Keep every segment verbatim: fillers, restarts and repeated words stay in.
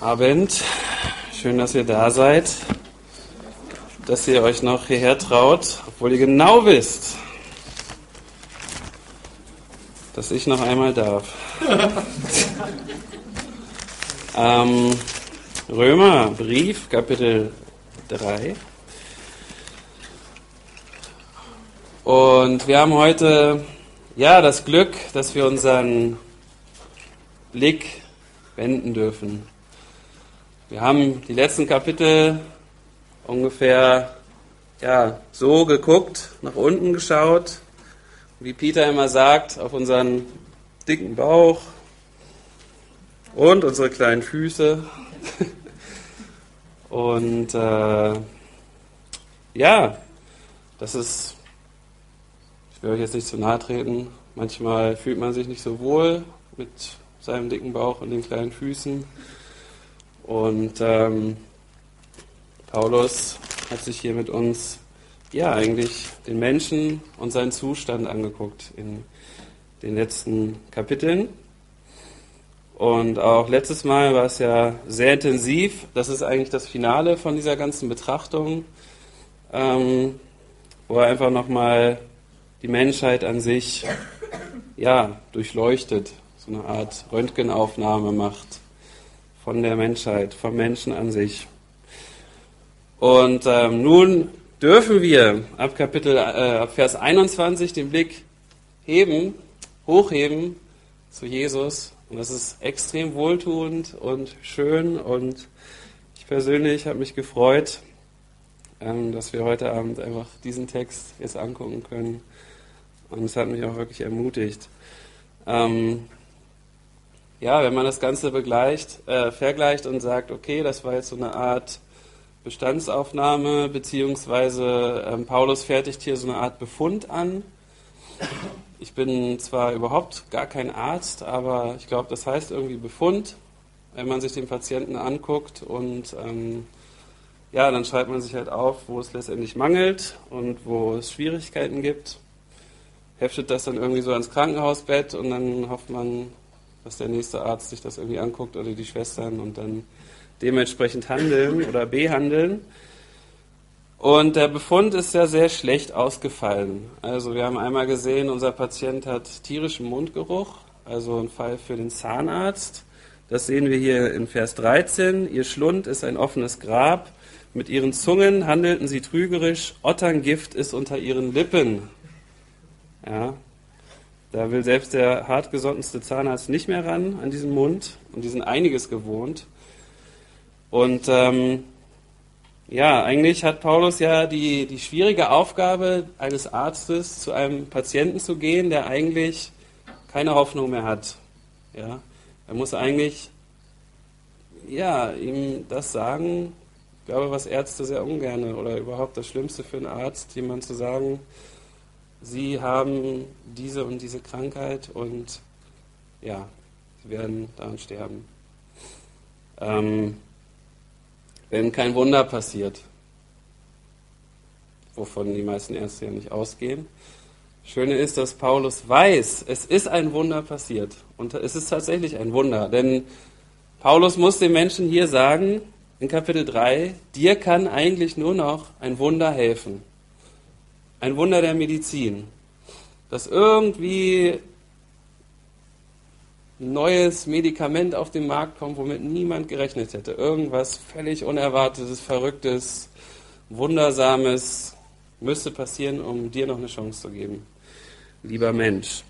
Abend. Schön, dass ihr da seid, dass ihr euch noch hierher traut, obwohl ihr genau wisst, dass ich noch einmal darf. ähm, Römer, Brief, Kapitel drei. Und wir haben heute ja das Glück, dass wir unseren Blick wenden dürfen. Wir haben die letzten Kapitel ungefähr ja, so geguckt, nach unten geschaut, wie Peter immer sagt, auf unseren dicken Bauch und unsere kleinen Füße. Und äh, ja, das ist, ich will euch jetzt nicht zu nahe treten, manchmal fühlt man sich nicht so wohl mit seinem dicken Bauch und den kleinen Füßen. Und ähm, Paulus hat sich hier mit uns ja eigentlich den Menschen und seinen Zustand angeguckt in den letzten Kapiteln. Und auch letztes Mal war es ja sehr intensiv. Das ist eigentlich das Finale von dieser ganzen Betrachtung, ähm, wo er einfach nochmal die Menschheit an sich ja, durchleuchtet, so eine Art Röntgenaufnahme macht von der Menschheit, vom Menschen an sich. Und ähm, nun dürfen wir ab Kapitel, äh, ab Vers einundzwanzig den Blick heben, hochheben zu Jesus. Und das ist extrem wohltuend und schön. Und ich persönlich habe mich gefreut, ähm, dass wir heute Abend einfach diesen Text jetzt angucken können. Und es hat mich auch wirklich ermutigt. Ähm, Ja, wenn man das Ganze begleicht, äh, vergleicht und sagt, okay, das war jetzt so eine Art Bestandsaufnahme, beziehungsweise ähm, Paulus fertigt hier so eine Art Befund an. Ich bin zwar überhaupt gar kein Arzt, aber ich glaube, das heißt irgendwie Befund, wenn man sich den Patienten anguckt und ähm, ja, dann schreibt man sich halt auf, wo es letztendlich mangelt und wo es Schwierigkeiten gibt, heftet das dann irgendwie so ans Krankenhausbett und dann hofft man, dass der nächste Arzt sich das irgendwie anguckt oder die Schwestern und dann dementsprechend handeln oder behandeln. Und der Befund ist ja sehr schlecht ausgefallen. Also wir haben einmal gesehen, unser Patient hat tierischen Mundgeruch, also ein Fall für den Zahnarzt. Das sehen wir hier in Vers dreizehn. Ihr Schlund ist ein offenes Grab. Mit ihren Zungen handelten sie trügerisch. Otterngift ist unter ihren Lippen. Ja. Da will selbst der hartgesottenste Zahnarzt nicht mehr ran an diesen Mund und die sind einiges gewohnt. Und ähm, ja, eigentlich hat Paulus ja die, die schwierige Aufgabe eines Arztes, zu einem Patienten zu gehen, der eigentlich keine Hoffnung mehr hat. Ja, er muss eigentlich ja, ihm das sagen, ich glaube, was Ärzte sehr ungern oder überhaupt das Schlimmste für einen Arzt, jemand zu sagen, Sie haben diese und diese Krankheit und ja, Sie werden daran sterben. Ähm, wenn kein Wunder passiert, wovon die meisten Ärzte ja nicht ausgehen. Schöne ist, dass Paulus weiß, es ist ein Wunder passiert. Und es ist tatsächlich ein Wunder, denn Paulus muss den Menschen hier sagen, in Kapitel drei, dir kann eigentlich nur noch ein Wunder helfen. Ein Wunder der Medizin, dass irgendwie ein neues Medikament auf den Markt kommt, womit niemand gerechnet hätte. Irgendwas völlig Unerwartetes, Verrücktes, Wundersames müsste passieren, um dir noch eine Chance zu geben, lieber Mensch.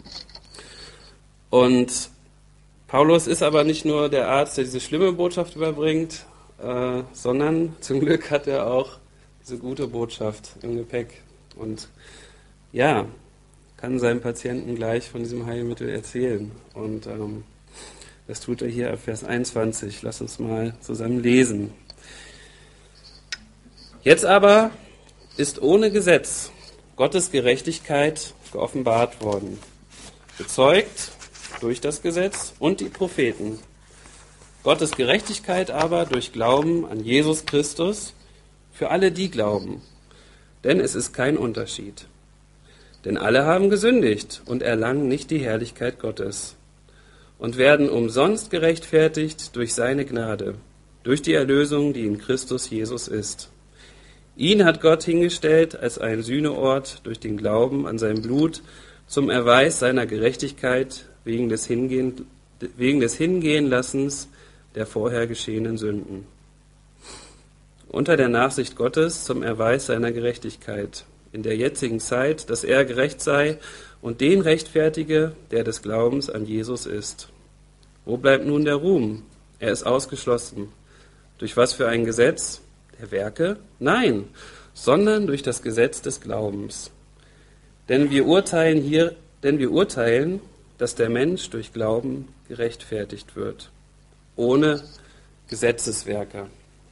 Und Paulus ist aber nicht nur der Arzt, der diese schlimme Botschaft überbringt, äh, sondern zum Glück hat er auch diese gute Botschaft im Gepäck. Und ja, kann seinem Patienten gleich von diesem Heilmittel erzählen. Und ähm, das tut er hier ab Vers einundzwanzig. Lass uns mal zusammen lesen. Jetzt aber ist ohne Gesetz Gottes Gerechtigkeit geoffenbart worden, bezeugt durch das Gesetz und die Propheten. Gottes Gerechtigkeit aber durch Glauben an Jesus Christus für alle, die glauben. Denn es ist kein Unterschied. Denn alle haben gesündigt und erlangen nicht die Herrlichkeit Gottes und werden umsonst gerechtfertigt durch seine Gnade, durch die Erlösung, die in Christus Jesus ist. Ihn hat Gott hingestellt als einen Sühneort durch den Glauben an sein Blut zum Erweis seiner Gerechtigkeit wegen des Hingehen, wegen des Hingehenlassens der vorher geschehenen Sünden. Unter der Nachsicht Gottes zum Erweis seiner Gerechtigkeit in der jetzigen Zeit, dass er gerecht sei und den rechtfertige, der des Glaubens an Jesus ist. Wo bleibt nun der Ruhm? Er ist ausgeschlossen. Durch was für ein Gesetz? Der Werke? Nein, sondern durch das Gesetz des Glaubens. Denn wir urteilen hier, denn wir urteilen, dass der Mensch durch Glauben gerechtfertigt wird, ohne Gesetzeswerke.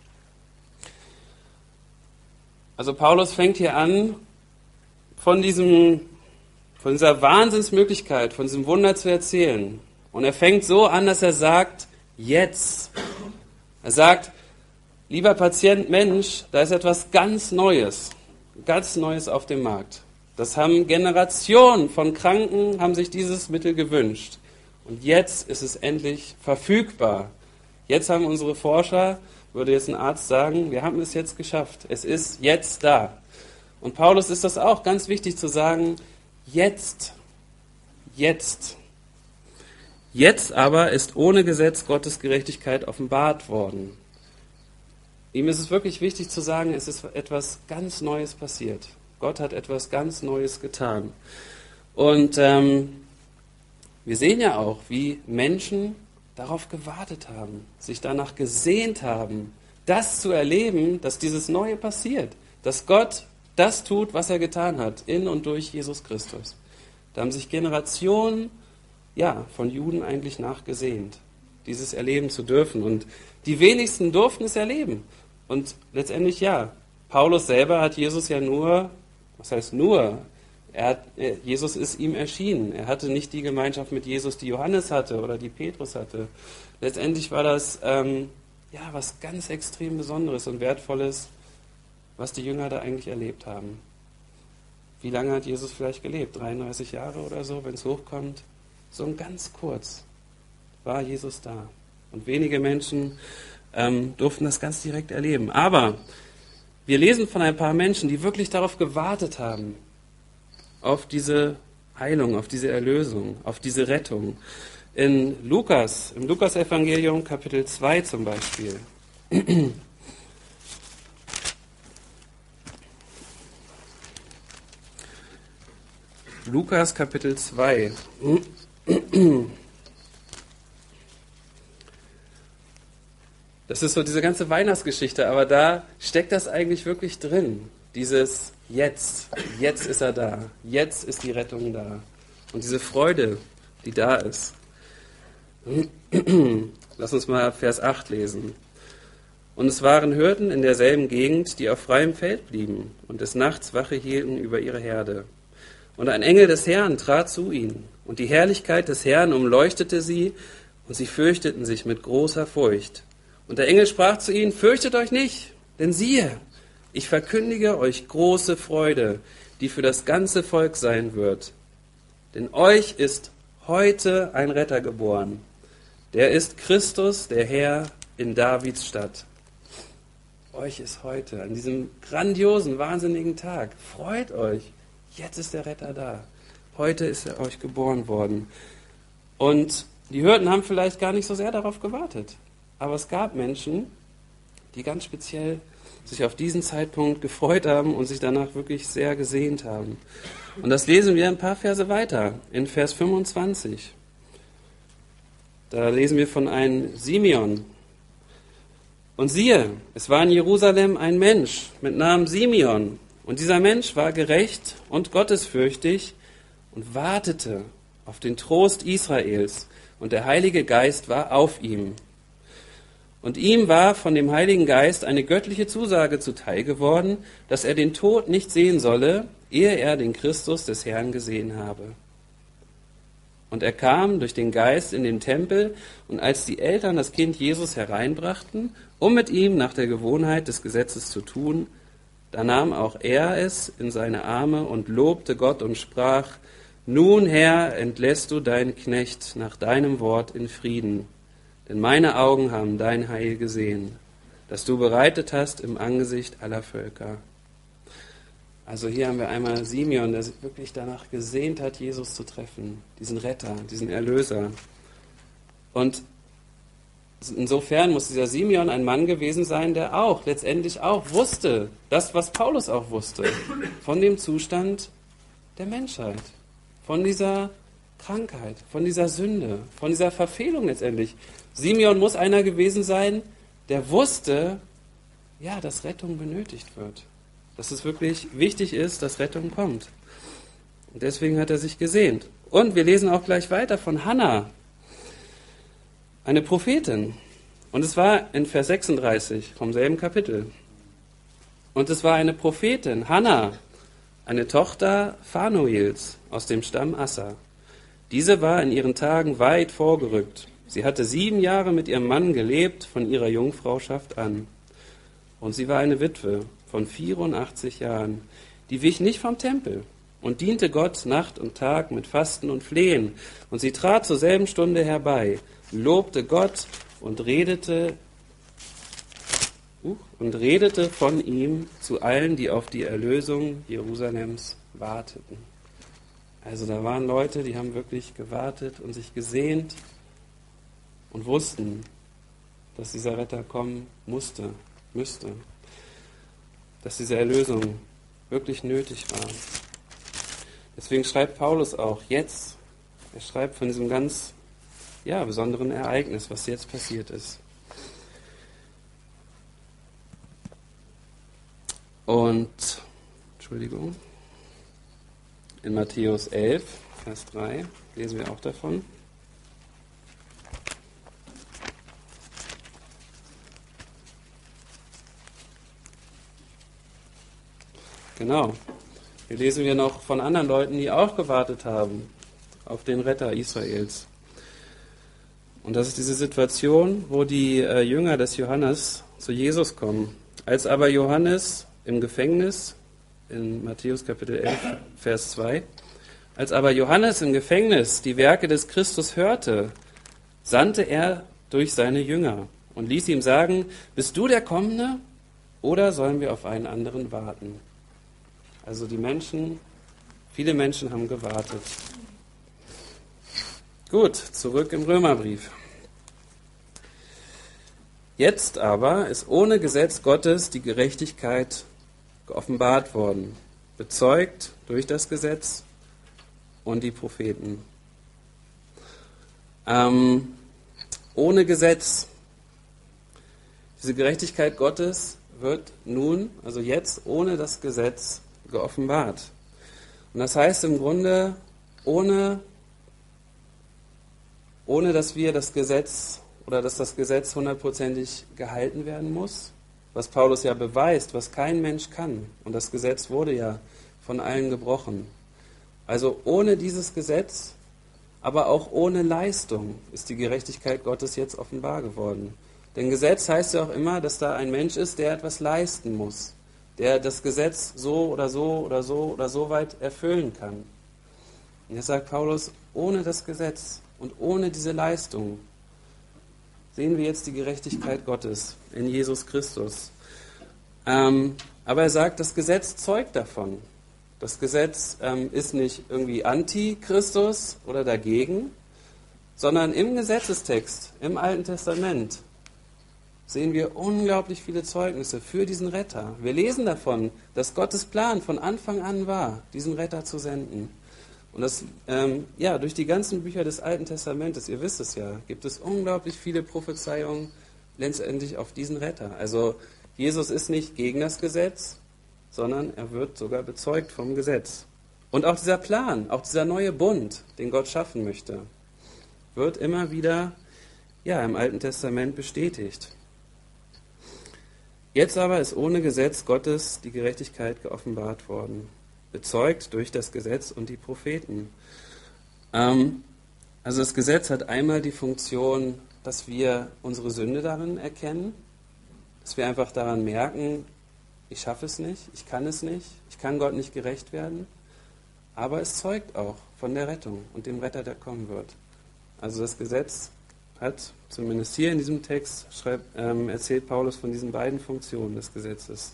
Also Paulus fängt hier an, von diesem, von dieser Wahnsinnsmöglichkeit, von diesem Wunder zu erzählen. Und er fängt so an, dass er sagt, jetzt. Er sagt, lieber Patient Mensch, da ist etwas ganz Neues, ganz Neues auf dem Markt. Das haben Generationen von Kranken, haben sich dieses Mittel gewünscht. Und jetzt ist es endlich verfügbar. Jetzt haben unsere Forscher, würde jetzt ein Arzt sagen, wir haben es jetzt geschafft. Es ist jetzt da. Und Paulus ist das auch ganz wichtig zu sagen, jetzt, jetzt. Jetzt aber ist ohne Gesetz Gottes Gerechtigkeit offenbart worden. Ihm ist es wirklich wichtig zu sagen, es ist etwas ganz Neues passiert. Gott hat etwas ganz Neues getan. Und ähm, wir sehen ja auch, wie Menschen darauf gewartet haben, sich danach gesehnt haben, das zu erleben, dass dieses Neue passiert, dass Gott das tut, was er getan hat, in und durch Jesus Christus. Da haben sich Generationen ja, von Juden eigentlich nachgesehnt, dieses erleben zu dürfen. Und die wenigsten durften es erleben. Und letztendlich ja, Paulus selber hat Jesus ja nur, was heißt nur, er hat, Jesus ist ihm erschienen. Er hatte nicht die Gemeinschaft mit Jesus, die Johannes hatte oder die Petrus hatte. Letztendlich war das ähm, ja was ganz extrem Besonderes und Wertvolles, was die Jünger da eigentlich erlebt haben. Wie lange hat Jesus vielleicht gelebt? dreiunddreißig Jahre oder so, wenn es hochkommt? So ein ganz kurz war Jesus da. Und wenige Menschen ähm, durften das ganz direkt erleben. Aber wir lesen von ein paar Menschen, die wirklich darauf gewartet haben, auf diese Heilung, auf diese Erlösung, auf diese Rettung. In Lukas, im Lukas-Evangelium, Kapitel zwei zum Beispiel. Lukas, Kapitel zwei. Das ist so diese ganze Weihnachtsgeschichte, aber da steckt das eigentlich wirklich drin. Dieses Jetzt, jetzt ist er da, jetzt ist die Rettung da. Und diese Freude, die da ist. Lass uns mal Vers acht lesen. Und es waren Hirten in derselben Gegend, die auf freiem Feld blieben und des Nachts Wache hielten über ihre Herde. Und ein Engel des Herrn trat zu ihnen, und die Herrlichkeit des Herrn umleuchtete sie, und sie fürchteten sich mit großer Furcht. Und der Engel sprach zu ihnen, fürchtet euch nicht, denn siehe, ich verkündige euch große Freude, die für das ganze Volk sein wird. Denn euch ist heute ein Retter geboren. Der ist Christus, der Herr, in Davids Stadt. Euch ist heute, an diesem grandiosen, wahnsinnigen Tag, freut euch. Jetzt ist der Retter da. Heute ist er euch geboren worden. Und die Hirten haben vielleicht gar nicht so sehr darauf gewartet. Aber es gab Menschen, die ganz speziell sich auf diesen Zeitpunkt gefreut haben und sich danach wirklich sehr gesehnt haben. Und das lesen wir ein paar Verse weiter, in Vers fünfundzwanzig. Da lesen wir von einem Simeon. Und siehe, es war in Jerusalem ein Mensch mit Namen Simeon. Und dieser Mensch war gerecht und gottesfürchtig und wartete auf den Trost Israels. Und der Heilige Geist war auf ihm. Und ihm war von dem Heiligen Geist eine göttliche Zusage zuteil geworden, dass er den Tod nicht sehen solle, ehe er den Christus des Herrn gesehen habe. Und er kam durch den Geist in den Tempel, und als die Eltern das Kind Jesus hereinbrachten, um mit ihm nach der Gewohnheit des Gesetzes zu tun, da nahm auch er es in seine Arme und lobte Gott und sprach, Nun, Herr, entlässt du deinen Knecht nach deinem Wort in Frieden, denn meine Augen haben dein Heil gesehen, das du bereitet hast im Angesicht aller Völker. Also hier haben wir einmal Simeon, der sich wirklich danach gesehnt hat, Jesus zu treffen, diesen Retter, diesen Erlöser. Und insofern muss dieser Simeon ein Mann gewesen sein, der auch letztendlich auch wusste, das, was Paulus auch wusste, von dem Zustand der Menschheit, von dieser Krankheit, von dieser Sünde, von dieser Verfehlung letztendlich. Simeon muss einer gewesen sein, der wusste, ja, dass Rettung benötigt wird, dass es wirklich wichtig ist, dass Rettung kommt. Und deswegen hat er sich gesehnt. Und wir lesen auch gleich weiter von Hannah, eine Prophetin. Und es war in Vers sechsunddreißig vom selben Kapitel. Und es war eine Prophetin, Hannah, eine Tochter Phanuels aus dem Stamm Asser. Diese war in ihren Tagen weit vorgerückt. Sie hatte sieben Jahre mit ihrem Mann gelebt, von ihrer Jungfrauschaft an. Und sie war eine Witwe von vierundachtzig Jahren. Die wich nicht vom Tempel und diente Gott Nacht und Tag mit Fasten und Flehen. Und sie trat zur selben Stunde herbei, lobte Gott und redete, uh, und redete von ihm zu allen, die auf die Erlösung Jerusalems warteten. Also da waren Leute, die haben wirklich gewartet und sich gesehnt und wussten, dass dieser Retter kommen musste, müsste, dass diese Erlösung wirklich nötig war. Deswegen schreibt Paulus auch jetzt, er schreibt von diesem ganz ja, besonderen Ereignis, was jetzt passiert ist. Und, Entschuldigung, in Matthäus elf, Vers drei, lesen wir auch davon. Genau. Hier lesen wir noch von anderen Leuten, die auch gewartet haben auf den Retter Israels. Und das ist diese Situation, wo die äh, Jünger des Johannes zu Jesus kommen. Als aber Johannes im Gefängnis, in Matthäus Kapitel elf, Vers zwei, als aber Johannes im Gefängnis die Werke des Christus hörte, sandte er durch seine Jünger und ließ ihm sagen, bist du der Kommende oder sollen wir auf einen anderen warten? Also die Menschen, viele Menschen haben gewartet. Gut, zurück im Römerbrief. Jetzt aber ist ohne Gesetz Gottes die Gerechtigkeit geoffenbart worden, bezeugt durch das Gesetz und die Propheten. Ähm, ohne Gesetz. Diese Gerechtigkeit Gottes wird nun, also jetzt ohne das Gesetz, geoffenbart. Und das heißt im Grunde, ohne, ohne dass wir das Gesetz oder dass das Gesetz hundertprozentig gehalten werden muss, was Paulus ja beweist, was kein Mensch kann. Und das Gesetz wurde ja von allen gebrochen. Also ohne dieses Gesetz, aber auch ohne Leistung ist die Gerechtigkeit Gottes jetzt offenbar geworden. Denn Gesetz heißt ja auch immer, dass da ein Mensch ist, der etwas leisten muss, der das Gesetz so oder so oder so oder so weit erfüllen kann. Und jetzt sagt Paulus, ohne das Gesetz und ohne diese Leistung sehen wir jetzt die Gerechtigkeit Gottes in Jesus Christus. Ähm, aber er sagt, das Gesetz zeugt davon. Das Gesetz ähm, ist nicht irgendwie anti-Christus oder dagegen, sondern im Gesetzestext, im Alten Testament, sehen wir unglaublich viele Zeugnisse für diesen Retter. Wir lesen davon, dass Gottes Plan von Anfang an war, diesen Retter zu senden. Und das, ähm, ja, durch die ganzen Bücher des Alten Testamentes, ihr wisst es ja, gibt es unglaublich viele Prophezeiungen letztendlich auf diesen Retter. Also Jesus ist nicht gegen das Gesetz, sondern er wird sogar bezeugt vom Gesetz. Und auch dieser Plan, auch dieser neue Bund, den Gott schaffen möchte, wird immer wieder ja, im Alten Testament bestätigt. Jetzt aber ist ohne Gesetz Gottes die Gerechtigkeit geoffenbart worden, bezeugt durch das Gesetz und die Propheten. Ähm, also das Gesetz hat einmal die Funktion, dass wir unsere Sünde darin erkennen, dass wir einfach daran merken, ich schaffe es nicht, ich kann es nicht, ich kann Gott nicht gerecht werden. aber es zeugt auch von der Rettung und dem Retter, der kommen wird. Also das Gesetz hat, zumindest hier in diesem Text, schreibt, ähm, erzählt Paulus von diesen beiden Funktionen des Gesetzes.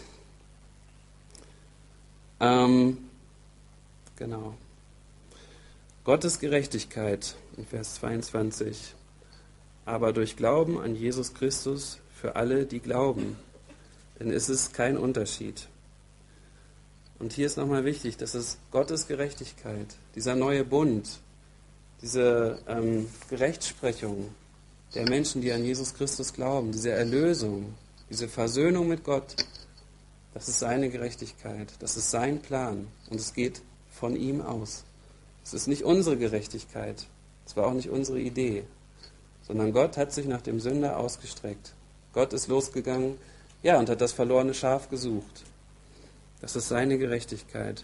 Ähm, genau. Gottes Gerechtigkeit in Vers zweiundzwanzig. Aber durch Glauben an Jesus Christus für alle, die glauben. Denn es ist kein Unterschied. Und hier ist nochmal wichtig, dass es Gottes Gerechtigkeit, dieser neue Bund, diese ähm, Gerechtsprechung der Menschen, die an Jesus Christus glauben, diese Erlösung, diese Versöhnung mit Gott, das ist seine Gerechtigkeit, das ist sein Plan und es geht von ihm aus. Es ist nicht unsere Gerechtigkeit, es war auch nicht unsere Idee, sondern Gott hat sich nach dem Sünder ausgestreckt. Gott ist losgegangen, ja, und hat das verlorene Schaf gesucht. Das ist seine Gerechtigkeit.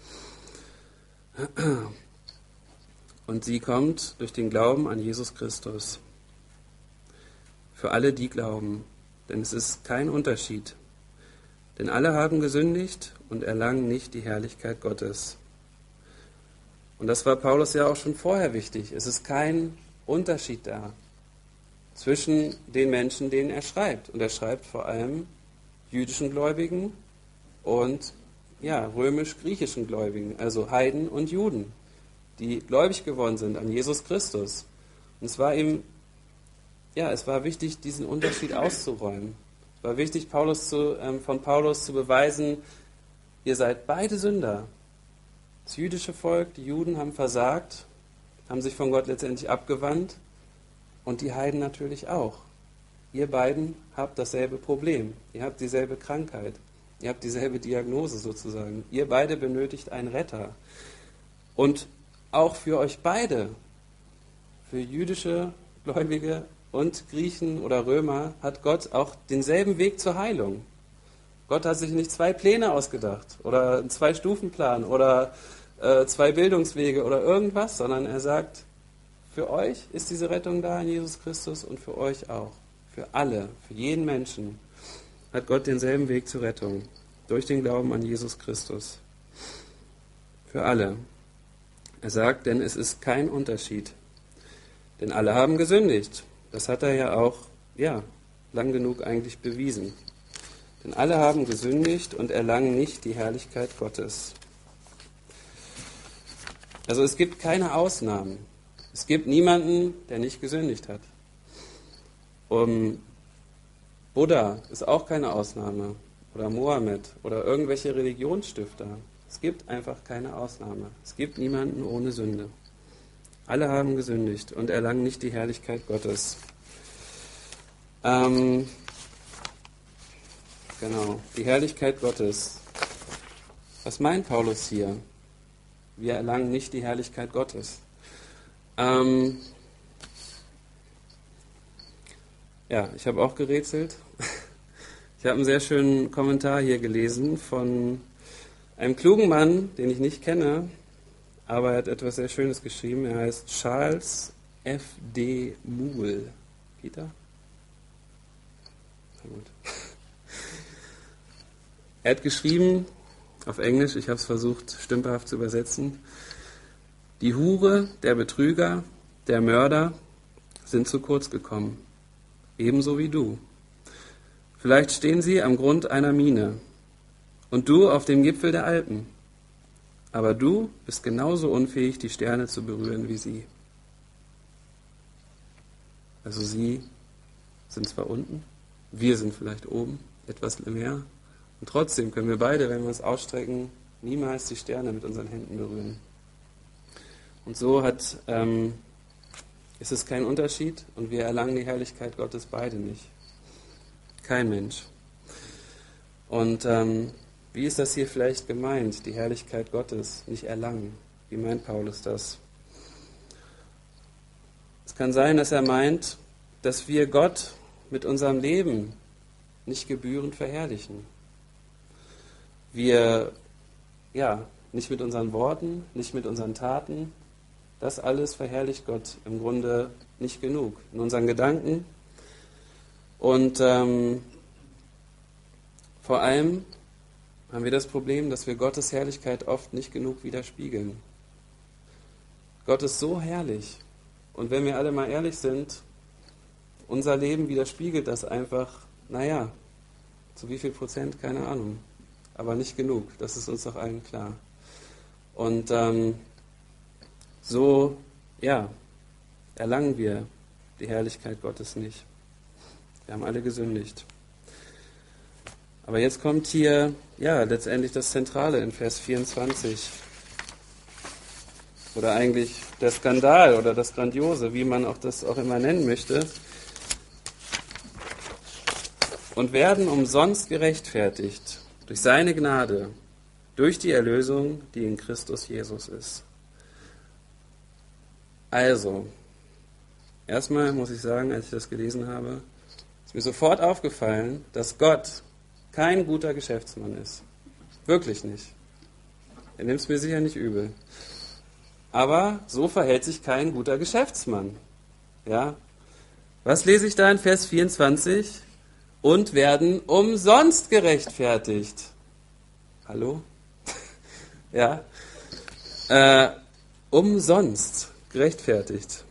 Und sie kommt durch den Glauben an Jesus Christus. Für alle, die glauben. Denn es ist kein Unterschied. Denn alle haben gesündigt und erlangen nicht die Herrlichkeit Gottes. Und das war Paulus ja auch schon vorher wichtig. Es ist kein Unterschied da zwischen den Menschen, denen er schreibt. Und er schreibt vor allem jüdischen Gläubigen und ja, römisch-griechischen Gläubigen, also Heiden und Juden, die gläubig geworden sind an Jesus Christus. Und es war ihm, ja, es war wichtig, diesen Unterschied auszuräumen. Es war wichtig, Paulus zu, ähm, von Paulus zu beweisen, ihr seid beide Sünder. Das jüdische Volk, die Juden haben versagt, haben sich von Gott letztendlich abgewandt und die Heiden natürlich auch. Ihr beiden habt dasselbe Problem, ihr habt dieselbe Krankheit, ihr habt dieselbe Diagnose sozusagen. Ihr beide benötigt einen Retter. Und auch für euch beide, für jüdische Gläubige und Griechen oder Römer, hat Gott auch denselben Weg zur Heilung. Gott hat sich nicht zwei Pläne ausgedacht oder einen Zwei-Stufen-Plan oder äh, zwei Bildungswege oder irgendwas, sondern er sagt, für euch ist diese Rettung da in Jesus Christus und für euch auch. Für alle, für jeden Menschen hat Gott denselben Weg zur Rettung. Durch den Glauben an Jesus Christus. Für alle. Er sagt, denn es ist kein Unterschied. Denn alle haben gesündigt. Das hat er ja auch, ja, lang genug eigentlich bewiesen. Denn alle haben gesündigt und erlangen nicht die Herrlichkeit Gottes. Also es gibt keine Ausnahmen. Es gibt niemanden, der nicht gesündigt hat. Um, Buddha ist auch keine Ausnahme. Oder Mohammed oder irgendwelche Religionsstifter. Es gibt einfach keine Ausnahme. Es gibt niemanden ohne Sünde. Alle haben gesündigt und erlangen nicht die Herrlichkeit Gottes. Ähm, genau, die Herrlichkeit Gottes. Was meint Paulus hier? Wir erlangen nicht die Herrlichkeit Gottes. Ähm, ja, ich habe auch gerätselt. Ich habe einen sehr schönen Kommentar hier gelesen von einem klugen Mann, den ich nicht kenne, aber er hat etwas sehr Schönes geschrieben. Er heißt Charles F D Muhl. Peter? Na gut. Er hat geschrieben, auf Englisch, ich habe es versucht stümperhaft zu übersetzen, die Hure, der Betrüger, der Mörder sind zu kurz gekommen, ebenso wie du. Vielleicht stehen sie am Grund einer Mine und du auf dem Gipfel der Alpen. Aber du bist genauso unfähig, die Sterne zu berühren wie sie. Also sie sind zwar unten, wir sind vielleicht oben, etwas mehr. Und trotzdem können wir beide, wenn wir uns ausstrecken, niemals die Sterne mit unseren Händen berühren. Und so hat, ähm, ist es kein Unterschied und wir erlangen die Herrlichkeit Gottes beide nicht. Kein Mensch. Und ähm, wie ist das hier vielleicht gemeint, die Herrlichkeit Gottes nicht erlangen? Wie meint Paulus das? Es kann sein, dass er meint, dass wir Gott mit unserem Leben nicht gebührend verherrlichen. Wir, ja, nicht mit unseren Worten, nicht mit unseren Taten. Das alles verherrlicht Gott im Grunde nicht genug. In unseren Gedanken. Und ähm, vor allem haben wir das Problem, dass wir Gottes Herrlichkeit oft nicht genug widerspiegeln. Gott ist so herrlich. Und wenn wir alle mal ehrlich sind, unser Leben widerspiegelt das einfach, naja, zu wie viel Prozent, keine Ahnung. Aber nicht genug, das ist uns doch allen klar. Und ähm, so, ja, erlangen wir die Herrlichkeit Gottes nicht. Wir haben alle gesündigt. Aber jetzt kommt hier, ja, letztendlich das Zentrale in Vers vierundzwanzig. Oder eigentlich der Skandal oder das Grandiose, wie man auch das auch immer nennen möchte. Und werden umsonst gerechtfertigt durch seine Gnade, durch die Erlösung, die in Christus Jesus ist. Also, erstmal muss ich sagen, als ich das gelesen habe, ist mir sofort aufgefallen, dass Gott kein guter Geschäftsmann ist. Wirklich nicht. Er nimmt es mir sicher nicht übel. Aber so verhält sich kein guter Geschäftsmann. Ja? Was lese ich da in Vers vierundzwanzig? Und werden umsonst gerechtfertigt. Hallo? Ja? Äh, umsonst gerechtfertigt.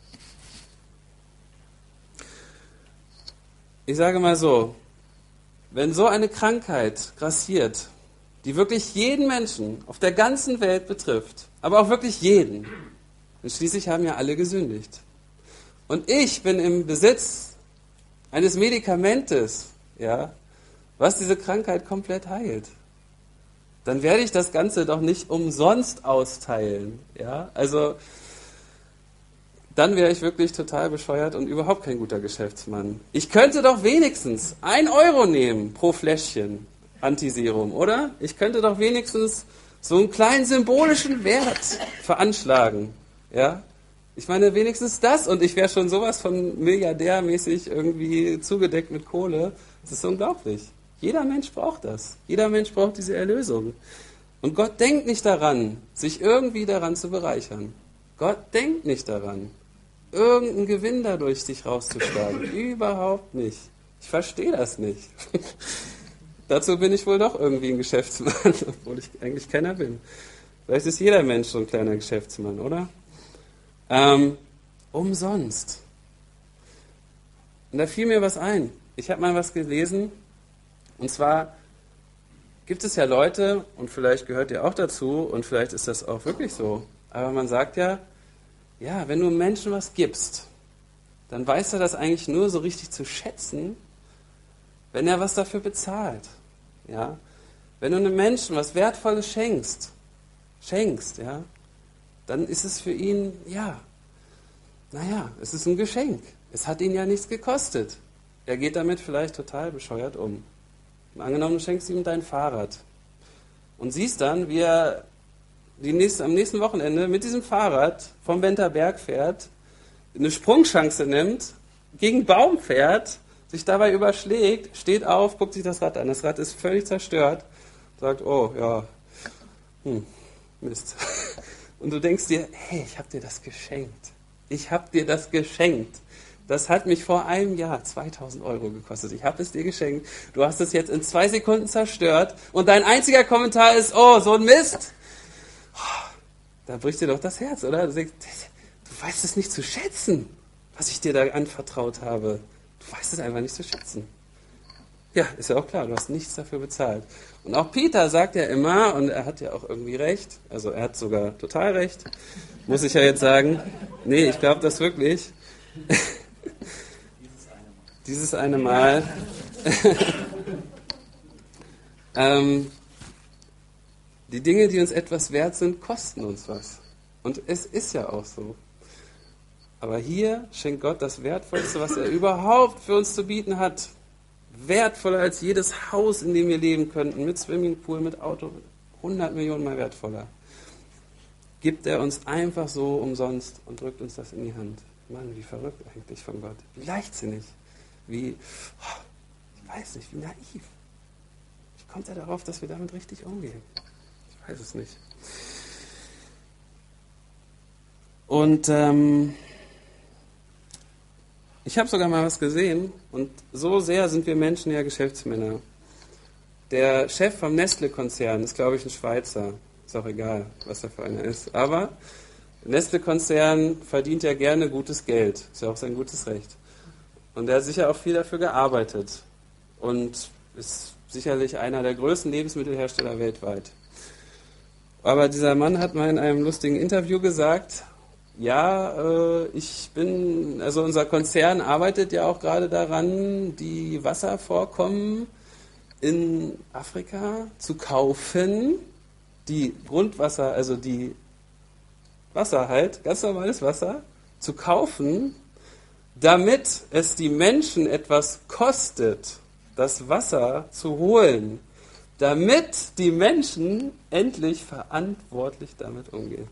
Ich sage mal so, wenn so eine Krankheit grassiert, die wirklich jeden Menschen auf der ganzen Welt betrifft, aber auch wirklich jeden, denn schließlich haben ja alle gesündigt. Und ich bin im Besitz eines Medikamentes, ja, was diese Krankheit komplett heilt, dann werde ich das Ganze doch nicht umsonst austeilen. Ja? Also dann wäre ich wirklich total bescheuert und überhaupt kein guter Geschäftsmann. Ich könnte doch wenigstens ein Euro nehmen pro Fläschchen Antiserum, oder? Ich könnte doch wenigstens so einen kleinen symbolischen Wert veranschlagen. Ja? Ich meine, wenigstens das, und ich wäre schon sowas von milliardärmäßig irgendwie zugedeckt mit Kohle. Das ist unglaublich. Jeder Mensch braucht das. Jeder Mensch braucht diese Erlösung. Und Gott denkt nicht daran, sich irgendwie daran zu bereichern. Gott denkt nicht daran, irgendeinen Gewinn dadurch sich rauszuschlagen. Überhaupt nicht. Ich verstehe das nicht. Dazu bin ich wohl doch irgendwie ein Geschäftsmann, obwohl ich eigentlich keiner bin. Vielleicht ist jeder Mensch so ein kleiner Geschäftsmann, oder? Ähm, umsonst. Und da fiel mir was ein. Ich habe mal was gelesen. Und zwar gibt es ja Leute, und vielleicht gehört ihr auch dazu, und vielleicht ist das auch wirklich so, aber man sagt ja, ja, wenn du einem Menschen was gibst, dann weiß er das eigentlich nur so richtig zu schätzen, wenn er was dafür bezahlt. Ja? Wenn du einem Menschen was Wertvolles schenkst, schenkst, ja, dann ist es für ihn, ja, naja, es ist ein Geschenk. Es hat ihn ja nichts gekostet. Er geht damit vielleicht total bescheuert um. Und angenommen, du schenkst ihm dein Fahrrad und siehst dann, wie er die nächste, am nächsten Wochenende mit diesem Fahrrad vom Benterberg fährt, eine Sprungchance nimmt, gegen einen Baum fährt, sich dabei überschlägt, steht auf, guckt sich das Rad an. Das Rad ist völlig zerstört, sagt, oh, ja, hm, Mist. Und du denkst dir, hey, ich habe dir das geschenkt. Ich habe dir das geschenkt. Das hat mich vor einem Jahr zweitausend Euro gekostet. Ich habe es dir geschenkt. Du hast es jetzt in zwei Sekunden zerstört. Und dein einziger Kommentar ist, oh, so ein Mist. Da bricht dir doch das Herz, oder? Du denkst, du weißt es nicht zu schätzen, was ich dir da anvertraut habe. Du weißt es einfach nicht zu schätzen. Ja, ist ja auch klar, du hast nichts dafür bezahlt. Und auch Peter sagt ja immer, und er hat ja auch irgendwie recht, also er hat sogar total recht, muss ich ja jetzt sagen. Nee, ich glaube das wirklich. Dieses eine Mal. ähm, die Dinge, die uns etwas wert sind, kosten uns was. Und es ist ja auch so. Aber hier schenkt Gott das Wertvollste, was er überhaupt für uns zu bieten hat. Wertvoller als jedes Haus, in dem wir leben könnten, mit Swimmingpool, mit Auto, hundert Millionen Mal wertvoller. Gibt er uns einfach so umsonst und drückt uns das in die Hand. Mann, wie verrückt eigentlich von Gott. Wie leichtsinnig. Wie, oh, ich weiß nicht, wie naiv. Wie kommt er darauf, dass wir damit richtig umgehen? Ich weiß es nicht. Und ähm, ich habe sogar mal was gesehen, und so sehr sind wir Menschen ja Geschäftsmänner. der Chef vom Nestle-Konzern ist, glaube ich, ein Schweizer. Ist auch egal, was er für einer ist. Aber der Nestle-Konzern verdient ja gerne gutes Geld. Ist ja auch sein gutes Recht. Und er hat sicher auch viel dafür gearbeitet. Und ist sicherlich einer der größten Lebensmittelhersteller weltweit. Aber dieser Mann hat mal in einem lustigen Interview gesagt, ja, äh, ich bin, also unser Konzern arbeitet ja auch gerade daran, die Wasservorkommen in Afrika zu kaufen, die Grundwasser, also die Wasser halt, ganz normales Wasser, zu kaufen, damit es die Menschen etwas kostet, das Wasser zu holen, damit die Menschen endlich verantwortlich damit umgehen.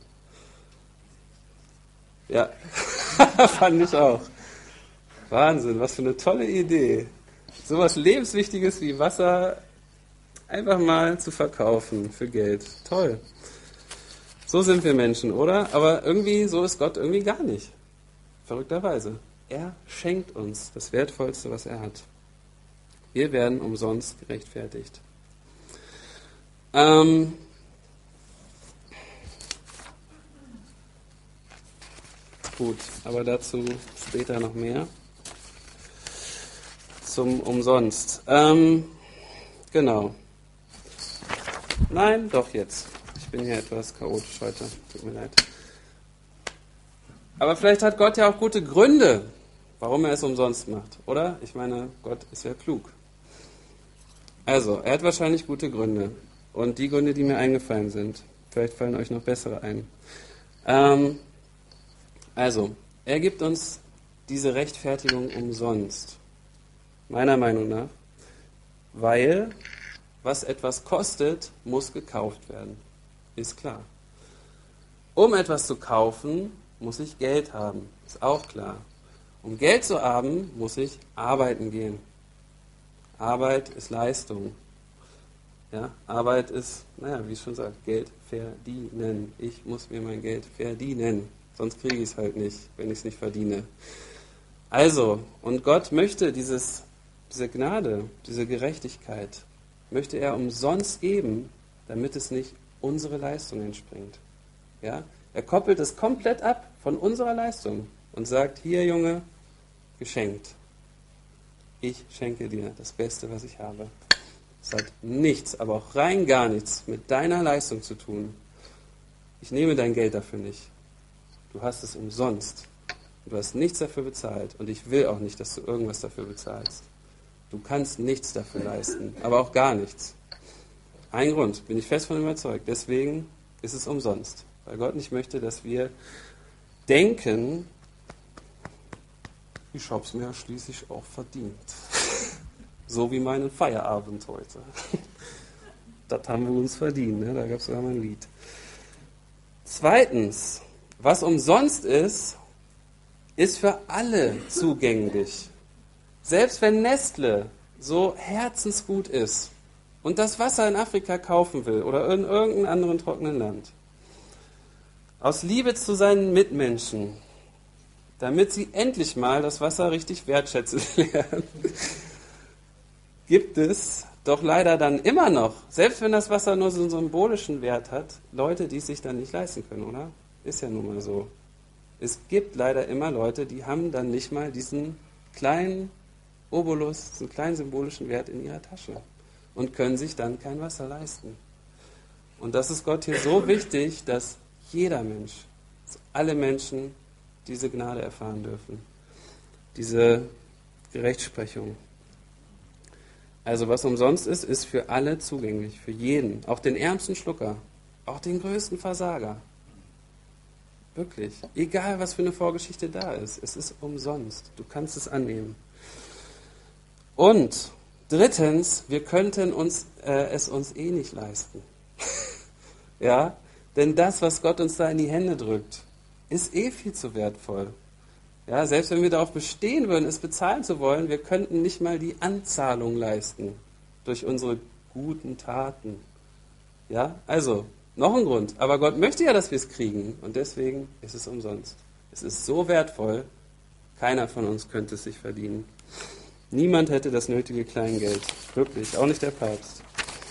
Ja, fand ich auch. Wahnsinn, was für eine tolle Idee. So was Lebenswichtiges wie Wasser einfach mal zu verkaufen für Geld. Toll. So sind wir Menschen, oder? Aber irgendwie, so ist Gott irgendwie gar nicht. Verrückterweise. Er schenkt uns das Wertvollste, was er hat. Wir werden umsonst gerechtfertigt. Ähm, gut, aber dazu später noch mehr. Zum Umsonst. Ähm, genau. Nein, doch jetzt. Ich bin hier etwas chaotisch heute. Tut mir leid. Aber vielleicht hat Gott ja auch gute Gründe, warum er es umsonst macht, oder? Ich meine, Gott ist ja klug. Also, er hat wahrscheinlich gute Gründe. Und die Gründe, die mir eingefallen sind, vielleicht fallen euch noch bessere ein. Ähm, also, er gibt uns diese Rechtfertigung umsonst. Meiner Meinung nach. Weil, was etwas kostet, muss gekauft werden. Ist klar. Um etwas zu kaufen, muss ich Geld haben. Ist auch klar. Um Geld zu haben, muss ich arbeiten gehen. Arbeit ist Leistung. Ja, Arbeit ist, naja, wie ich schon sage, Geld verdienen. Ich muss mir mein Geld verdienen. Sonst kriege ich es halt nicht, wenn ich es nicht verdiene. Also, und Gott möchte dieses, diese Gnade, diese Gerechtigkeit, möchte er umsonst geben, damit es nicht unsere Leistung entspringt. Ja? Er koppelt es komplett ab von unserer Leistung und sagt, hier Junge, geschenkt. Ich schenke dir das Beste, was ich habe. Es hat nichts, aber auch rein gar nichts mit deiner Leistung zu tun. Ich nehme dein Geld dafür nicht. Du hast es umsonst. Du hast nichts dafür bezahlt und ich will auch nicht, dass du irgendwas dafür bezahlst. Du kannst nichts dafür leisten, aber auch gar nichts. Ein Grund, bin ich fest von überzeugt. Deswegen ist es umsonst. Weil Gott nicht möchte, dass wir denken, ich habe es mir ja schließlich auch verdient. So wie meinen Feierabend heute. Das haben wir uns verdient, ne? Da gab es sogar mal ein Lied. Zweitens, was umsonst ist, ist für alle zugänglich. Selbst wenn Nestle so herzensgut ist und das Wasser in Afrika kaufen will oder in irgendeinem anderen trockenen Land, aus Liebe zu seinen Mitmenschen, damit sie endlich mal das Wasser richtig wertschätzen lernen, gibt es doch leider dann immer noch, selbst wenn das Wasser nur so einen symbolischen Wert hat, Leute, die es sich dann nicht leisten können, oder? Ist ja nun mal so. Es gibt leider immer Leute, die haben dann nicht mal diesen kleinen Obolus, diesen kleinen symbolischen Wert in ihrer Tasche und können sich dann kein Wasser leisten. Und das ist Gott hier so wichtig, dass jeder Mensch, dass alle Menschen diese Gnade erfahren dürfen. Diese Gerechtsprechung. Also was umsonst ist, ist für alle zugänglich, für jeden. Auch den ärmsten Schlucker, auch den größten Versager. Wirklich. Egal, was für eine Vorgeschichte da ist. Es ist umsonst. Du kannst es annehmen. Und drittens, wir könnten uns, äh, es uns eh nicht leisten. Ja, denn das, was Gott uns da in die Hände drückt, ist eh viel zu wertvoll. Ja, selbst wenn wir darauf bestehen würden, es bezahlen zu wollen, wir könnten nicht mal die Anzahlung leisten durch unsere guten Taten. Ja, also, noch ein Grund. Aber Gott möchte ja, dass wir es kriegen und deswegen ist es umsonst. Es ist so wertvoll, keiner von uns könnte es sich verdienen. Niemand hätte das nötige Kleingeld. Wirklich, auch nicht der Papst.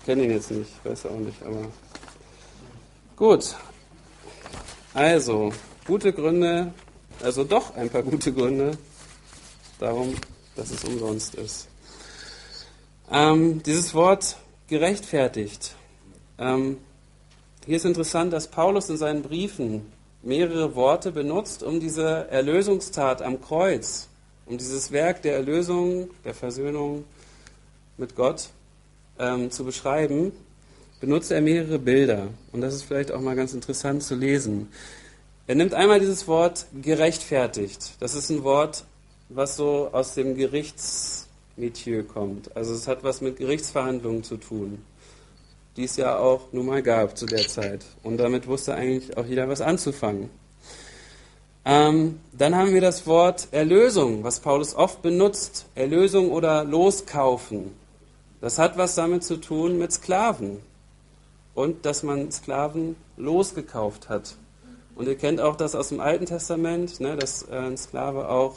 kenne ihn jetzt nicht, weiß auch nicht, aber gut. Also, gute Gründe, also doch ein paar gute Gründe, darum, dass es umsonst ist. Ähm, dieses Wort gerechtfertigt. Ähm, hier ist interessant, dass Paulus in seinen Briefen mehrere Worte benutzt, um diese Erlösungstat am Kreuz, um dieses Werk der Erlösung, der Versöhnung mit Gott ähm, zu beschreiben, benutzt er mehrere Bilder. Und das ist vielleicht auch mal ganz interessant zu lesen. Er nimmt einmal dieses Wort gerechtfertigt. Das ist ein Wort, was so aus dem Gerichtsmetier kommt. Also es hat was mit Gerichtsverhandlungen zu tun, die es ja auch nun mal gab zu der Zeit. Und damit wusste eigentlich auch jeder was anzufangen. Ähm, dann haben wir das Wort Erlösung, was Paulus oft benutzt. Erlösung oder Loskaufen. Das hat was damit zu tun mit Sklaven. Und dass man Sklaven losgekauft hat. Und ihr kennt auch das aus dem Alten Testament, ne, dass äh, ein Sklave auch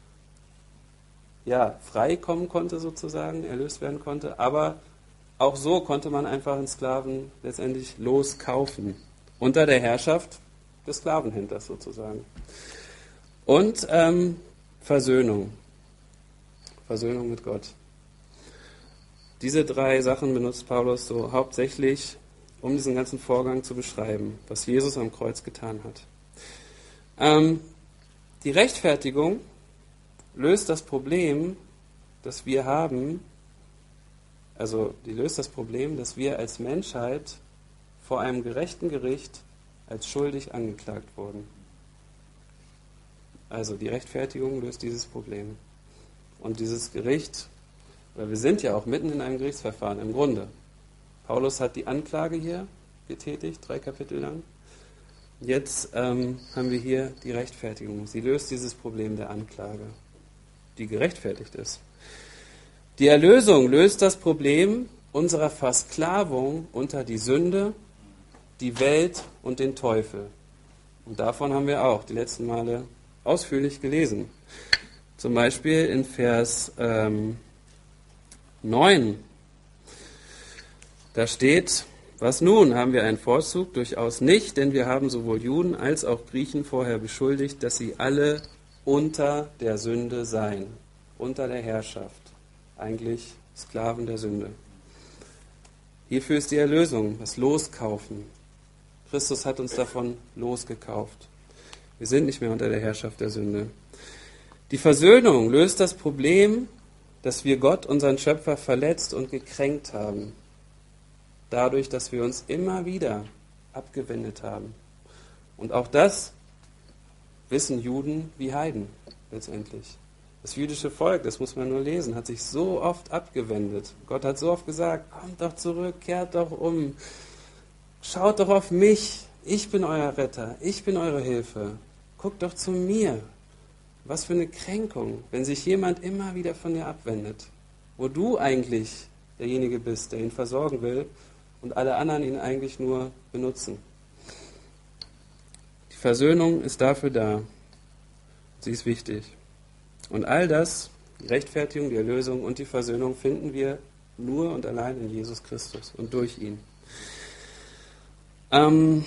ja, frei kommen konnte sozusagen, erlöst werden konnte. Aber auch so konnte man einfach einen Sklaven letztendlich loskaufen. Unter der Herrschaft des Sklavenhändlers sozusagen. Und ähm, Versöhnung. Versöhnung mit Gott. Diese drei Sachen benutzt Paulus so hauptsächlich, um diesen ganzen Vorgang zu beschreiben, was Jesus am Kreuz getan hat. Ähm, die Rechtfertigung löst das Problem, das wir haben, also die löst das Problem, dass wir als Menschheit vor einem gerechten Gericht als schuldig angeklagt wurden. Also die Rechtfertigung löst dieses Problem. Und dieses Gericht, weil wir sind ja auch mitten in einem Gerichtsverfahren im Grunde. Paulus hat die Anklage hier getätigt, drei Kapitel lang. Jetzt ähm, haben wir hier die Rechtfertigung. Sie löst dieses Problem der Anklage, die gerechtfertigt ist. Die Erlösung löst das Problem unserer Versklavung unter die Sünde, die Welt und den Teufel. Und davon haben wir auch die letzten Male ausführlich gelesen. Zum Beispiel in Vers ähm, neun. Da steht, was nun, haben wir einen Vorzug? Durchaus nicht, denn wir haben sowohl Juden als auch Griechen vorher beschuldigt, dass sie alle unter der Sünde seien, unter der Herrschaft, eigentlich Sklaven der Sünde. Hierfür ist die Erlösung, das Loskaufen. Christus hat uns davon losgekauft. Wir sind nicht mehr unter der Herrschaft der Sünde. Die Versöhnung löst das Problem, dass wir Gott, unseren Schöpfer, verletzt und gekränkt haben. Dadurch, dass wir uns immer wieder abgewendet haben. Und auch das wissen Juden wie Heiden letztendlich. Das jüdische Volk, das muss man nur lesen, hat sich so oft abgewendet. Gott hat so oft gesagt, kommt doch zurück, kehrt doch um, schaut doch auf mich, ich bin euer Retter, ich bin eure Hilfe, guckt doch zu mir. Was für eine Kränkung, wenn sich jemand immer wieder von dir abwendet, wo du eigentlich derjenige bist, der ihn versorgen will, und alle anderen ihn eigentlich nur benutzen. Die Versöhnung ist dafür da. Sie ist wichtig. Und all das, die Rechtfertigung, die Erlösung und die Versöhnung, finden wir nur und allein in Jesus Christus und durch ihn. Ähm,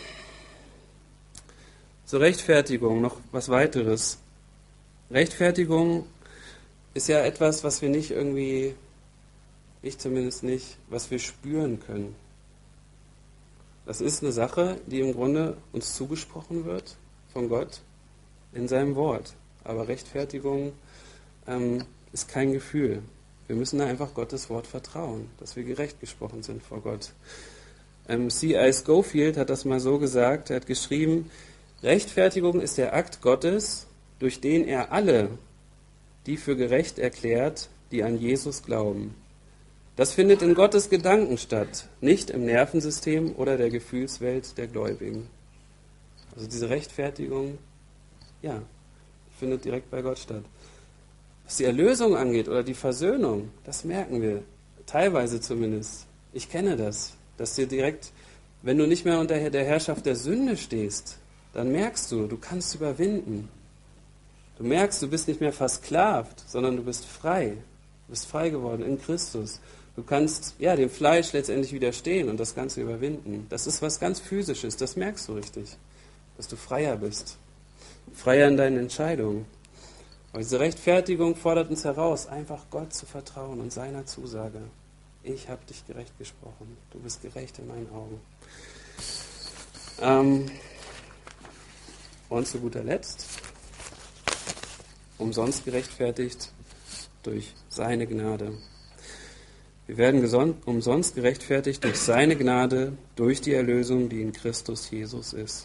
zur Rechtfertigung noch was weiteres. Rechtfertigung ist ja etwas, was wir nicht irgendwie, ich zumindest nicht, was wir spüren können. Das ist eine Sache, die im Grunde uns zugesprochen wird von Gott in seinem Wort. Aber Rechtfertigung ähm, ist kein Gefühl. Wir müssen da einfach Gottes Wort vertrauen, dass wir gerecht gesprochen sind vor Gott. Ähm, C I Scofield hat das mal so gesagt, er hat geschrieben, Rechtfertigung ist der Akt Gottes, durch den er alle, die für gerecht erklärt, die an Jesus glauben. Das findet in Gottes Gedanken statt, nicht im Nervensystem oder der Gefühlswelt der Gläubigen. Also diese Rechtfertigung, ja, findet direkt bei Gott statt. Was die Erlösung angeht oder die Versöhnung, das merken wir, teilweise zumindest. Ich kenne das, dass dir direkt, wenn du nicht mehr unter der Herrschaft der Sünde stehst, dann merkst du, du kannst überwinden. Du merkst, du bist nicht mehr versklavt, sondern du bist frei. Du bist frei geworden in Christus. Du kannst ja dem Fleisch letztendlich widerstehen und das Ganze überwinden. Das ist was ganz Physisches, das merkst du richtig, dass du freier bist. Freier in deinen Entscheidungen. Aber diese Rechtfertigung fordert uns heraus, einfach Gott zu vertrauen und seiner Zusage. Ich habe dich gerecht gesprochen. Du bist gerecht in meinen Augen. Ähm, und zu guter Letzt, umsonst gerechtfertigt durch seine Gnade. Wir werden geson- umsonst gerechtfertigt durch seine Gnade, durch die Erlösung, die in Christus Jesus ist.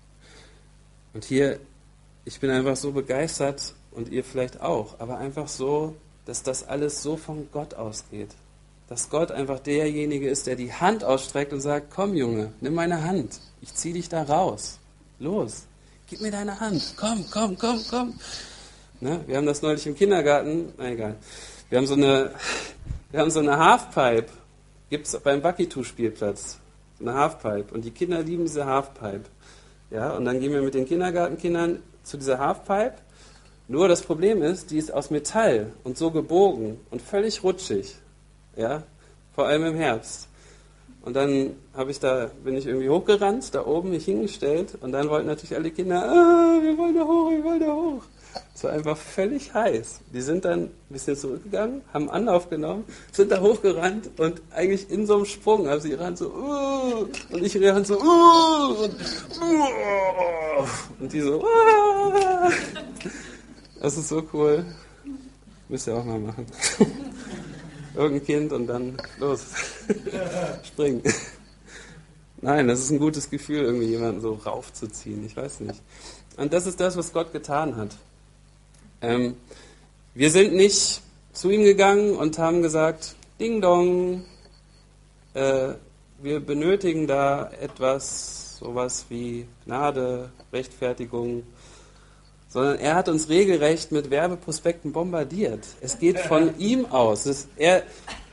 Und hier, ich bin einfach so begeistert, und ihr vielleicht auch, aber einfach so, dass das alles so von Gott ausgeht. Dass Gott einfach derjenige ist, der die Hand ausstreckt und sagt, komm Junge, nimm meine Hand, ich zieh dich da raus. Los, gib mir deine Hand, komm, komm, komm, komm. Ne? Wir haben das neulich im Kindergarten, na egal, wir haben so eine, wir haben so eine Halfpipe, gibt es beim Wackituh-Spielplatz, so eine Halfpipe, und die Kinder lieben diese Halfpipe. Ja, und dann gehen wir mit den Kindergartenkindern zu dieser Halfpipe. Nur das Problem ist, die ist aus Metall und so gebogen und völlig rutschig, ja, vor allem im Herbst. Und dann habe ich da, bin ich irgendwie hochgerannt, da oben mich hingestellt und dann wollten natürlich alle Kinder, ah, wir wollen da hoch, wir wollen da hoch. Es war einfach völlig heiß. Die sind dann ein bisschen zurückgegangen, haben Anlauf genommen, sind da hochgerannt und eigentlich in so einem Sprung, also sie ran so, uh, und ich ran so, uh, und, uh, und die so, uh. Das ist so cool. Müsst ihr auch mal machen. Irgendein Kind und dann los. Springen. Nein, das ist ein gutes Gefühl, irgendwie jemanden so raufzuziehen. Ich weiß nicht. Und das ist das, was Gott getan hat. Ähm, wir sind nicht zu ihm gegangen und haben gesagt, Ding Dong, äh, wir benötigen da etwas, sowas wie Gnade, Rechtfertigung, sondern er hat uns regelrecht mit Werbeprospekten bombardiert. Es geht von ihm aus. Es ist er,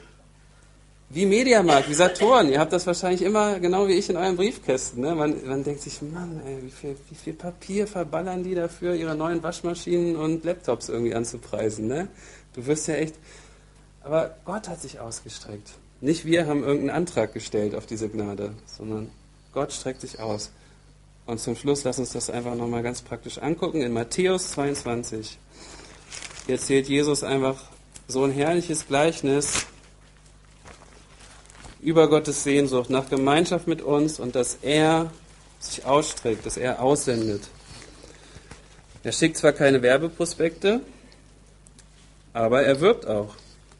wie Mediamarkt, wie Saturn. Ihr habt das wahrscheinlich immer genau wie ich in euren Briefkästen. Ne? Man, man denkt sich, Mann, ey, wie, viel, wie viel Papier verballern die dafür, ihre neuen Waschmaschinen und Laptops irgendwie anzupreisen. Ne? Du wirst ja echt... Aber Gott hat sich ausgestreckt. Nicht wir haben irgendeinen Antrag gestellt auf diese Gnade, sondern Gott streckt sich aus. Und zum Schluss lass uns das einfach nochmal ganz praktisch angucken. In Matthäus zweiundzwanzig erzählt Jesus einfach so ein herrliches Gleichnis über Gottes Sehnsucht nach Gemeinschaft mit uns und dass er sich ausstreckt, dass er aussendet. Er schickt zwar keine Werbeprospekte, aber er wirbt auch.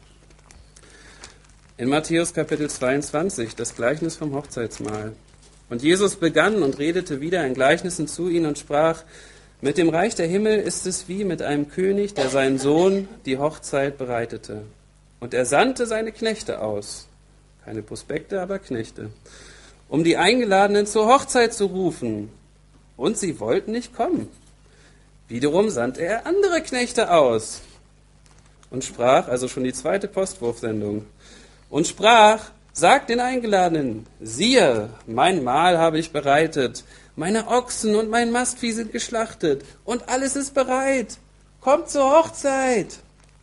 In Matthäus Kapitel zweiundzwanzig, das Gleichnis vom Hochzeitsmahl. Und Jesus begann und redete wieder in Gleichnissen zu ihnen und sprach, mit dem Reich der Himmel ist es wie mit einem König, der seinen Sohn die Hochzeit bereitete. Und er sandte seine Knechte aus, keine Prospekte, aber Knechte, um die Eingeladenen zur Hochzeit zu rufen. Und sie wollten nicht kommen. Wiederum sandte er andere Knechte aus und sprach, also schon die zweite Postwurfsendung, und sprach, sagt den Eingeladenen, siehe, mein Mahl habe ich bereitet, meine Ochsen und mein Mastvieh sind geschlachtet und alles ist bereit. Kommt zur Hochzeit.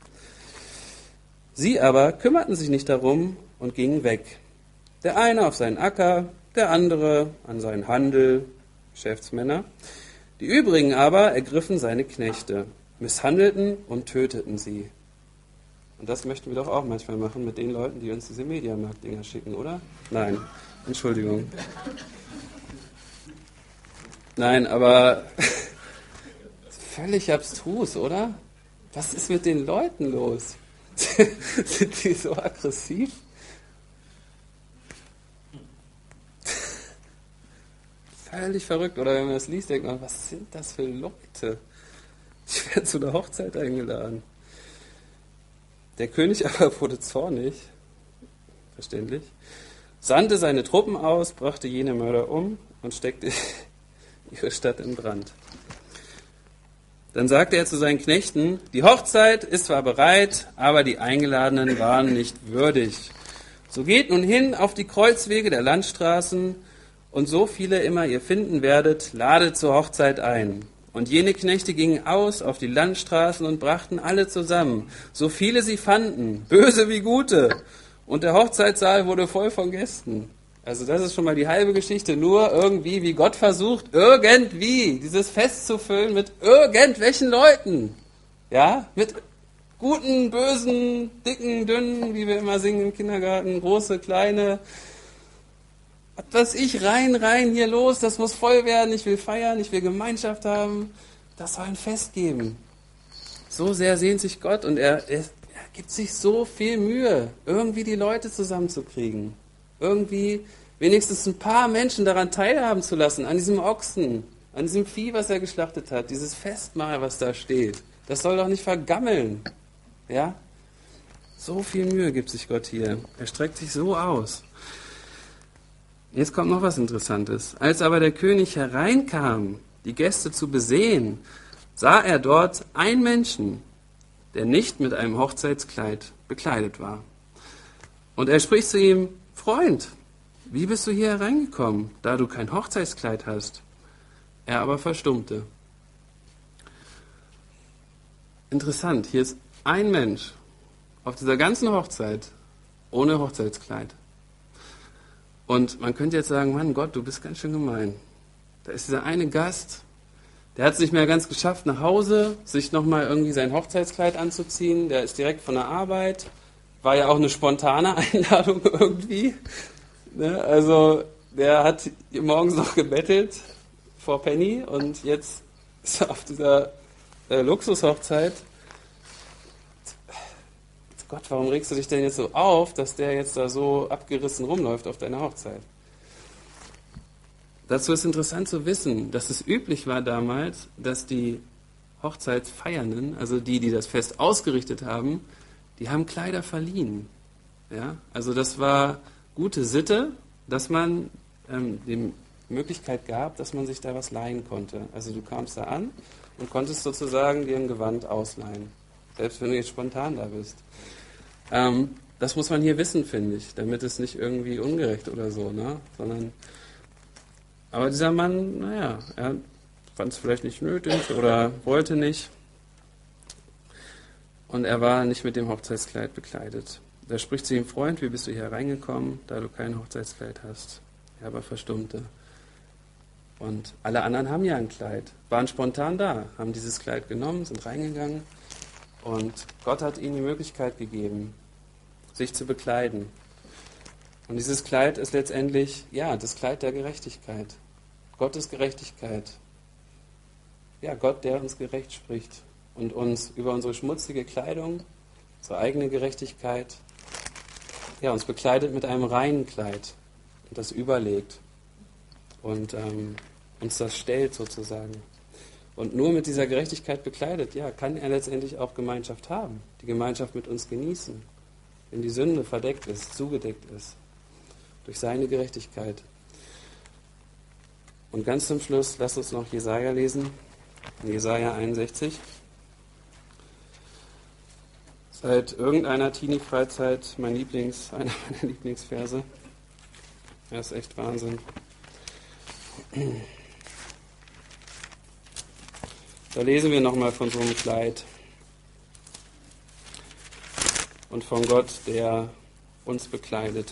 Sie aber kümmerten sich nicht darum und gingen weg. Der eine auf seinen Acker, der andere an seinen Handel, Geschäftsmänner. Die übrigen aber ergriffen seine Knechte, misshandelten und töteten sie. Und das möchten wir doch auch manchmal machen mit den Leuten, die uns diese Mediamarkt-Dinger schicken, oder? Nein, Entschuldigung. Nein, aber völlig abstrus, oder? Was ist mit den Leuten los? Sind die so aggressiv? Völlig verrückt. Oder wenn man das liest, denkt man, was sind das für Leute? Ich werde zu einer Hochzeit eingeladen. Der König aber wurde zornig, verständlich, sandte seine Truppen aus, brachte jene Mörder um und steckte ihre Stadt in Brand. Dann sagte er zu seinen Knechten, die Hochzeit ist zwar bereit, aber die Eingeladenen waren nicht würdig. So geht nun hin auf die Kreuzwege der Landstraßen und so viele immer ihr finden werdet, ladet zur Hochzeit ein. Und jene Knechte gingen aus auf die Landstraßen und brachten alle zusammen, so viele sie fanden, böse wie gute, Und der Hochzeitssaal wurde voll von Gästen. Also das ist schon mal die halbe Geschichte. Nur irgendwie, wie Gott versucht, irgendwie dieses Fest zu füllen mit irgendwelchen Leuten. Ja, mit guten, bösen, dicken, dünnen, wie wir immer singen im Kindergarten, große, kleine. Was weiß ich, rein, rein, hier los, das muss voll werden, ich will feiern, ich will Gemeinschaft haben. Das soll ein Fest geben. So sehr sehnt sich Gott und er, er, er gibt sich so viel Mühe, irgendwie die Leute zusammenzukriegen. Irgendwie wenigstens ein paar Menschen daran teilhaben zu lassen, an diesem Ochsen, an diesem Vieh, was er geschlachtet hat, dieses Festmahl, was da steht. Das soll doch nicht vergammeln. Ja? So viel Mühe gibt sich Gott hier. Er streckt sich so aus. Jetzt kommt noch was Interessantes. Als aber der König hereinkam, die Gäste zu besehen, sah er dort einen Menschen, der nicht mit einem Hochzeitskleid bekleidet war. Und er spricht zu ihm: Freund, wie bist du hier hereingekommen, da du kein Hochzeitskleid hast? Er aber verstummte. Interessant, hier ist ein Mensch auf dieser ganzen Hochzeit ohne Hochzeitskleid. Und man könnte jetzt sagen, Mann, Gott, du bist ganz schön gemein. Da ist dieser eine Gast, der hat es nicht mehr ganz geschafft, nach Hause sich nochmal irgendwie sein Hochzeitskleid anzuziehen. Der ist direkt von der Arbeit. War ja auch eine spontane Einladung irgendwie. Ne? Also der hat morgens noch gebettelt vor Penny und jetzt ist er auf dieser äh, Luxushochzeit. Gott, warum regst du dich denn jetzt so auf, dass der jetzt da so abgerissen rumläuft auf deiner Hochzeit? Dazu ist interessant zu wissen, dass es üblich war damals, dass die Hochzeitsfeiernden, also die, die das Fest ausgerichtet haben, die haben Kleider verliehen. Ja? Also das war gute Sitte, dass man ähm, die Möglichkeit gab, dass man sich da was leihen konnte. Also du kamst da an und konntest sozusagen dir ein Gewand ausleihen, selbst wenn du jetzt spontan da bist. Ähm, das muss man hier wissen, finde ich, damit es nicht irgendwie ungerecht oder so, ne? Sondern, aber dieser Mann, naja, er fand es vielleicht nicht nötig oder wollte nicht. Und er war nicht mit dem Hochzeitskleid bekleidet. Da spricht zu ihm: Freund, wie bist du hier reingekommen, da du kein Hochzeitskleid hast? Er aber verstummte. Und alle anderen haben ja ein Kleid, waren spontan da, haben dieses Kleid genommen, sind reingegangen. Und Gott hat ihnen die Möglichkeit gegeben, sich zu bekleiden. Und dieses Kleid ist letztendlich, ja, das Kleid der Gerechtigkeit. Gottes Gerechtigkeit. Ja, Gott, der uns gerecht spricht und uns über unsere schmutzige Kleidung, unsere eigene Gerechtigkeit, ja, uns bekleidet mit einem reinen Kleid und das überlegt und ähm, uns das stellt sozusagen. Und nur mit dieser Gerechtigkeit bekleidet, ja, kann er letztendlich auch Gemeinschaft haben, die Gemeinschaft mit uns genießen, wenn die Sünde verdeckt ist, zugedeckt ist, durch seine Gerechtigkeit. Und ganz zum Schluss, lasst uns noch Jesaja lesen, in Jesaja einundsechzig. Seit irgendeiner Teenie-Freizeit mein Lieblings, einer meiner Lieblingsverse. Er ist echt Wahnsinn. Da lesen wir nochmal von so einem Kleid und von Gott, der uns bekleidet.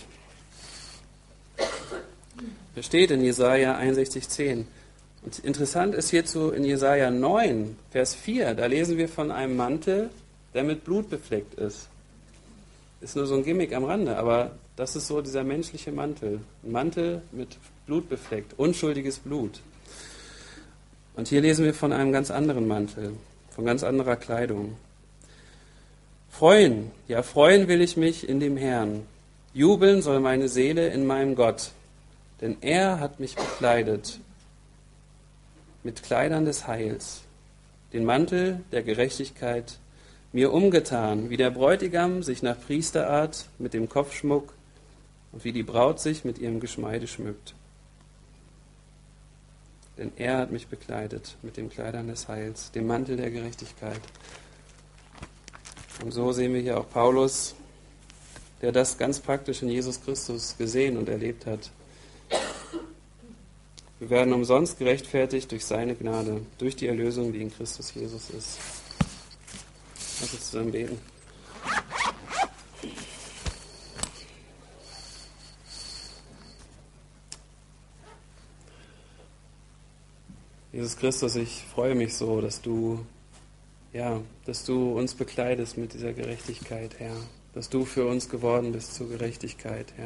Da steht in Jesaja einundsechzig, zehn. Und interessant ist hierzu in Jesaja neun, Vers vier, da lesen wir von einem Mantel, der mit Blut befleckt ist. Ist nur so ein Gimmick am Rande, aber das ist so dieser menschliche Mantel. Ein Mantel mit Blut befleckt, unschuldiges Blut. Und hier lesen wir von einem ganz anderen Mantel, von ganz anderer Kleidung. Freuen, ja freuen will ich mich in dem Herrn. Jubeln soll meine Seele in meinem Gott. Denn er hat mich bekleidet mit Kleidern des Heils, den Mantel der Gerechtigkeit, mir umgetan, wie der Bräutigam sich nach Priesterart mit dem Kopfschmuck und wie die Braut sich mit ihrem Geschmeide schmückt. Denn er hat mich bekleidet mit den Kleidern des Heils, dem Mantel der Gerechtigkeit. Und so sehen wir hier auch Paulus, der das ganz praktisch in Jesus Christus gesehen und erlebt hat. Wir werden umsonst gerechtfertigt durch seine Gnade, durch die Erlösung, die in Christus Jesus ist. Lass uns zusammen beten. Jesus Christus, ich freue mich so, dass du, ja, dass du uns bekleidest mit dieser Gerechtigkeit, Herr. Dass du für uns geworden bist zur Gerechtigkeit, Herr.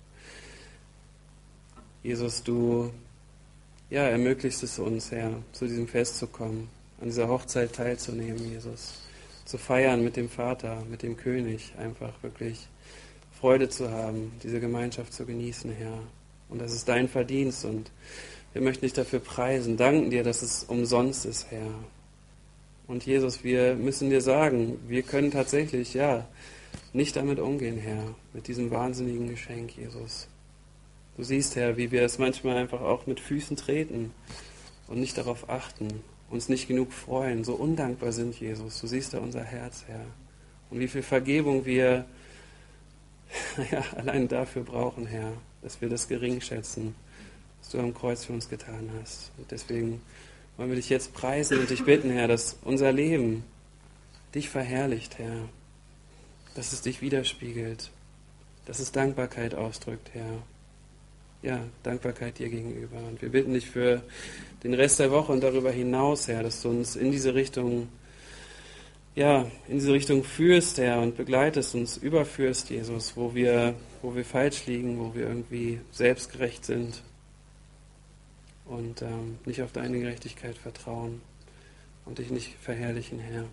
Jesus, du, ja, ermöglichst es uns, Herr, zu diesem Fest zu kommen, an dieser Hochzeit teilzunehmen, Jesus. Zu feiern mit dem Vater, mit dem König, einfach wirklich Freude zu haben, diese Gemeinschaft zu genießen, Herr. Und das ist dein Verdienst und wir möchten dich dafür preisen, danken dir, dass es umsonst ist, Herr. Und Jesus, wir müssen dir sagen, wir können tatsächlich, ja, nicht damit umgehen, Herr, mit diesem wahnsinnigen Geschenk, Jesus. Du siehst, Herr, wie wir es manchmal einfach auch mit Füßen treten und nicht darauf achten, uns nicht genug freuen, so undankbar sind, Jesus. Du siehst da unser Herz, Herr. Und wie viel Vergebung wir ja, allein dafür brauchen, Herr, dass wir das gering schätzen, was du am Kreuz für uns getan hast. Und deswegen wollen wir dich jetzt preisen und dich bitten, Herr, dass unser Leben dich verherrlicht, Herr, dass es dich widerspiegelt, dass es Dankbarkeit ausdrückt, Herr. Ja, Dankbarkeit dir gegenüber. Und wir bitten dich für den Rest der Woche und darüber hinaus, Herr, dass du uns in diese Richtung, ja, in diese Richtung führst, Herr, und begleitest, uns überführst, Jesus, wo wir, wo wir falsch liegen, wo wir irgendwie selbstgerecht sind und ähm, nicht auf deine Gerechtigkeit vertrauen und dich nicht verherrlichen, Herr.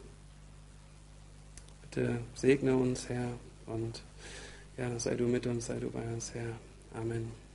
Bitte segne uns, Herr, und ja, sei du mit uns, sei du bei uns, Herr. Amen.